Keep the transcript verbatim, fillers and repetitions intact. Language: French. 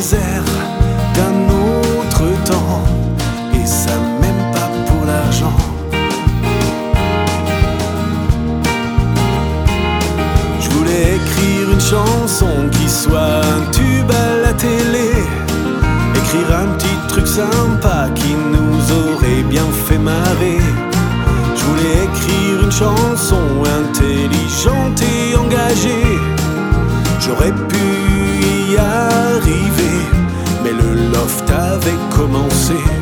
les airs d'un autre temps, et ça même pas pour l'argent. Je voulais écrire une chanson qui soit un tube à la télé, écrire un petit truc sympa qui nous aurait bien fait marrer. Je voulais écrire une chanson intelligente et engagée. J'aurais pu y arriver, mais le loft avait commencé.